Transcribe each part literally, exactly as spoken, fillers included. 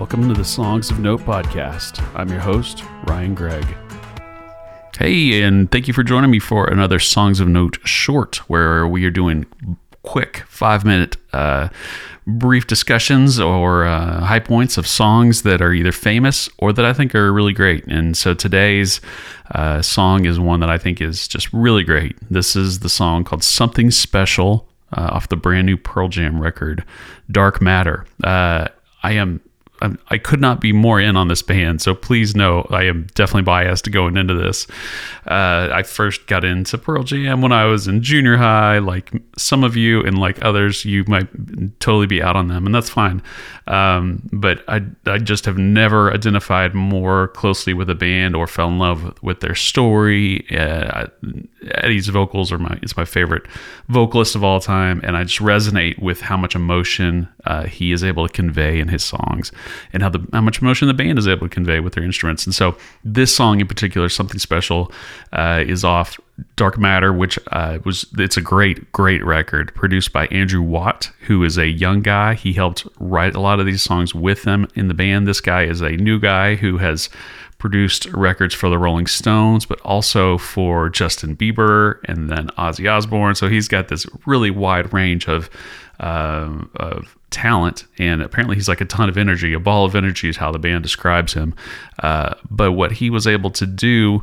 Welcome to the Songs of Note podcast. I'm your host, Ryan Gregg. Hey, and thank you for joining me for another Songs of Note short, where we are doing quick five-minute uh, brief discussions or uh, high points of songs that are either famous or that I think are really great. And so today's uh, song is one that I think is just really great. This is the song called Something Special uh, off the brand new Pearl Jam record, Dark Matter. Uh, I am I'm, I could not be more in on this band, so please know I am definitely biased going into this. Uh, I first got into Pearl Jam when I was in junior high. Like some of you and like others, you might totally be out on them, and that's fine. Um, but I, I just have never identified more closely with a band or fell in love with, with their story. Uh, Eddie's vocals are my is my favorite vocalist of all time, and I just resonate with how much emotion uh, he is able to convey in his songs, and how the how much emotion the band is able to convey with their instruments. And so this song in particular, Something Special, uh, is off Dark Matter, which uh, was it's a great, great record produced by Andrew Watt, who is a young guy. He helped write a lot of these songs with them in the band. This guy is a new guy who has produced records for the Rolling Stones, but also for Justin Bieber and then Ozzy Osbourne. So he's got this really wide range of uh, of talent, and apparently he's like a ton of energy. A ball of energy is how the band describes him. Uh, but what he was able to do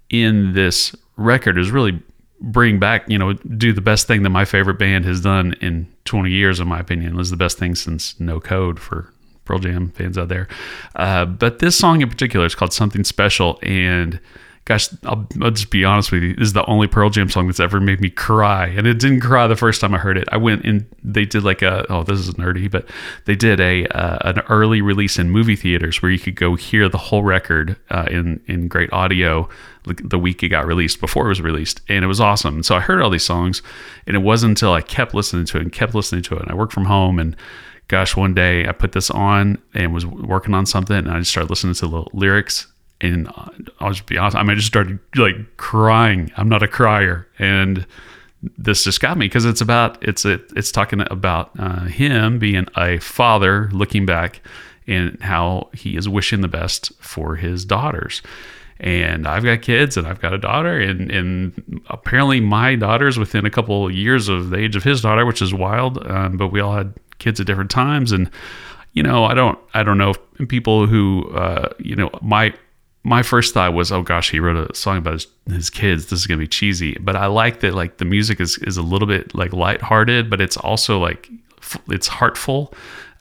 in this record is really bring back, you know, do the best thing that my favorite band has done in twenty years, in my opinion. It was the best thing since No Code for Pearl Jam fans out there. Uh, but this song in particular is called Something Special, and gosh, I'll, I'll just be honest with you, this is the only Pearl Jam song that's ever made me cry. And it didn't cry the first time I heard it. I went and they did like a, oh, this is nerdy, but they did a uh, an early release in movie theaters where you could go hear the whole record uh, in, in great audio the week it got released, before it was released. And it was awesome. And so I heard all these songs, and it wasn't until I kept listening to it and kept listening to it. And I worked from home, and gosh, one day I put this on and was working on something, and I just started listening to the lyrics, and I'll just be honest, I mean, I just started like crying. I'm not a crier, and this just got me because it's about it's it, it's talking about uh, him being a father, looking back and how he is wishing the best for his daughters. And I've got kids, and I've got a daughter, and, and apparently my daughter's within a couple of years of the age of his daughter, which is wild. Um, but we all had kids at different times, and you know, I don't, I don't know if people who, uh, you know, my my first thought was, oh gosh, he wrote a song about his, his kids. This is gonna be cheesy. But I like that, like the music is is a little bit like lighthearted, but it's also like it's heartful.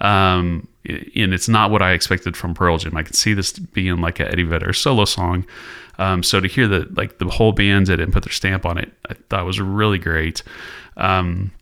Um, and it's not what I expected from Pearl Jam. I could see this being like a Eddie Vedder solo song. Um, so to hear that, like the whole band did it and put their stamp on it, I thought was really great. Um,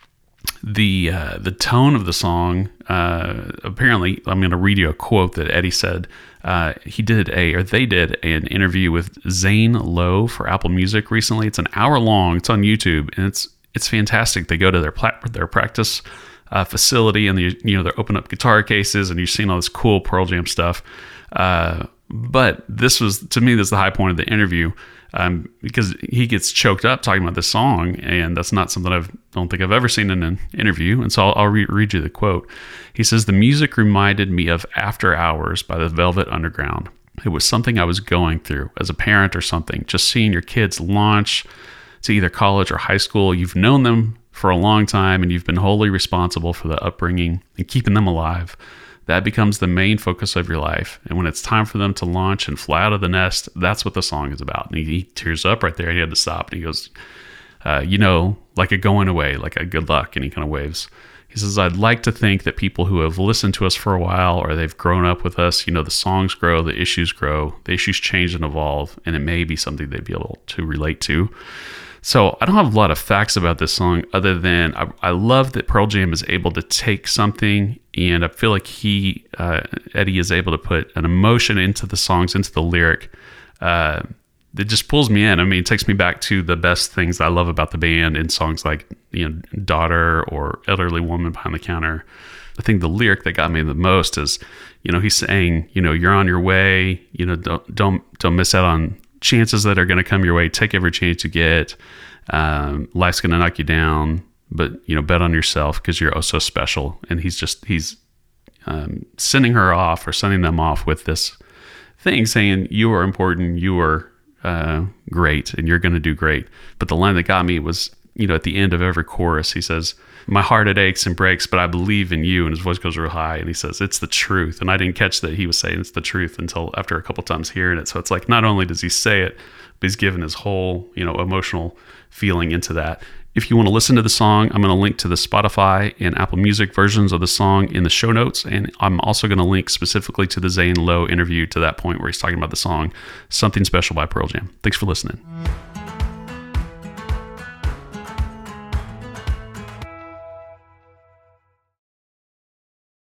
the uh, the tone of the song, uh, apparently, I'm going to read you a quote that Eddie said. Uh, he did a, or they did an interview with Zane Lowe for Apple Music recently. It's an hour long. It's on YouTube, and it's it's fantastic. They go to their pla- their practice Uh, facility, and the, you know, they're opening up guitar cases, and you've seen all this cool Pearl Jam stuff. Uh, but this was, to me, this is the high point of the interview, um, because he gets choked up talking about this song, and that's not something I don't think I've ever seen in an interview. And so I'll, I'll re- read you the quote. He says, "The music reminded me of After Hours by the Velvet Underground. It was something I was going through as a parent or something, just seeing your kids launch to either college or high school. You've known them for a long time, and you've been wholly responsible for the upbringing and keeping them alive. That becomes the main focus of your life. And when it's time for them to launch and fly out of the nest, that's what the song is about." And he, he tears up right there. He had to stop, and he goes, uh, you know, like a going away, like a good luck. And he kind of waves. He says, "I'd like to think that people who have listened to us for a while, or they've grown up with us, you know, the songs grow, the issues grow, the issues change and evolve, and it may be something they'd be able to relate to." So I don't have a lot of facts about this song other than I, I love that Pearl Jam is able to take something, and I feel like he, uh, Eddie is able to put an emotion into the songs, into the lyric, uh, that just pulls me in. I mean, it takes me back to the best things I love about the band in songs like, you know, Daughter or Elderly Woman Behind the Counter. I think the lyric that got me the most is, you know, he's saying, you know, you're on your way, you know, don't, don't, don't miss out on chances that are going to come your way. Take every chance you get. Um, life's going to knock you down, but you know, bet on yourself because you're oh so special. And he's just, he's um, sending her off or sending them off with this thing saying, you are important, you are uh, great, and you're going to do great. But the line that got me was, you know, at the end of every chorus, he says, my heart, it aches and breaks, but I believe in you. And his voice goes real high and he says, it's the truth. And I didn't catch that he was saying it's the truth until after a couple times hearing it. So it's like, not only does he say it, but he's given his whole, you know, emotional feeling into that. If you want to listen to the song, I'm going to link to the Spotify and Apple Music versions of the song in the show notes. And I'm also going to link specifically to the Zane Lowe interview to that point where he's talking about the song Something Special by Pearl Jam. Thanks for listening.